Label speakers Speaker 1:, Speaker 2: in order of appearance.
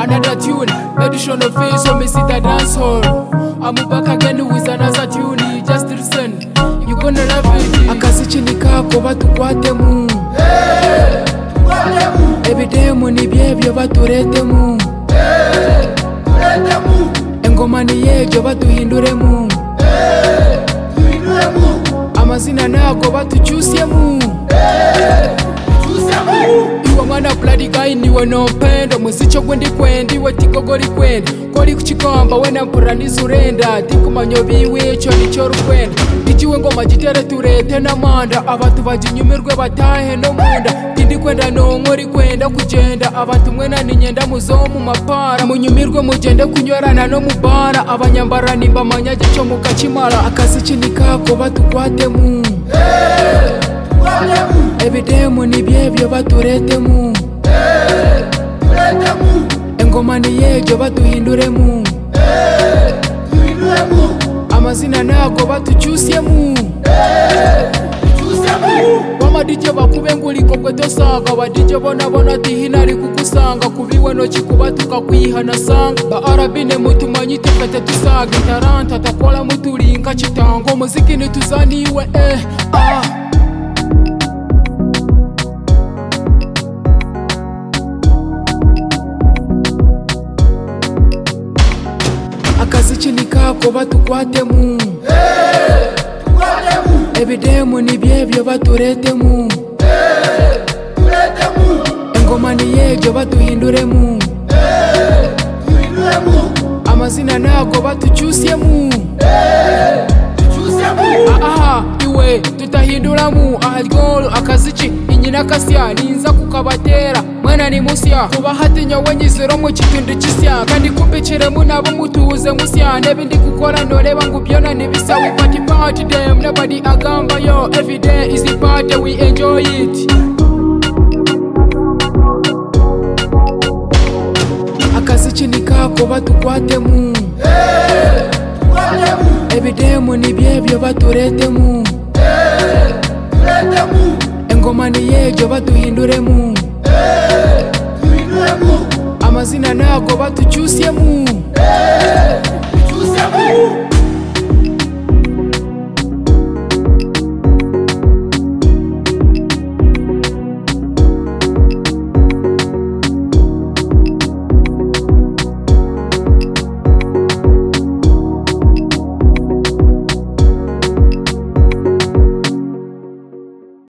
Speaker 1: another tune, additional face on me see the dance hall. I'm back again with another tune, just listen, you gonna love it. Akazi chini kako batukwatemu, ebidemu nibyebyo baturetemu, engoma ni yejo batuhinduremu, amazina nago batuchusyemu. Iwe mwana bloody guy niwe nompendo, mwizicho gwendi kwendi we tigogoli kwendi, koli kuchikamba wena mpuraniza urenda, tikumanyo biwe icho nicho rukwenda, ichiwe ngoma jitere turete n'amanda, abantu bajinyumirwe batahe no munda, tindi kwenda nongori kwenda kugenda, abantu mwena ninyenda muzomu mapara, munyumirwe mugende kunywerana no mubara, abanyambara nimba manyaje cyo mukachimala. Akazi chini kako batukwatemu, ebidemu nibyebyo baturetemu, engoma ni yejo batuhinduremu, amazina nago batuchusyemu. Wama DJ bakubenguliko kwe tosanga, ba DJ bona tihinari kukusanga, kubiwe no chikuba tukakwihana sanga, ba arabine mutumanyi tefete tusaga, taranta takola mutulinka chitango, muziki nituzaniwe Akazi chini kako batukwatemu, ebidemu nibyebyo baturetemu, engoma ni yejo batuhinduremu, amazina nago batuchusyemu. Iwe tutahinduramu ahagolo akazichi inyina kasya ninza kukabatera mwana ni musya kuba hatinya wenyizero mu kitundu kisya kandi kumbiciremu nabo mutuze musya nebindi gukora noreba ngo byona nibisa we party them nobody agamba yo every day is a party we enjoy it. Akazichi ni kako batukwatemu, ebidemu nibyebyo baturetemu, engoma ni yejo batuhinduremu, amazina nago batuchusyemu.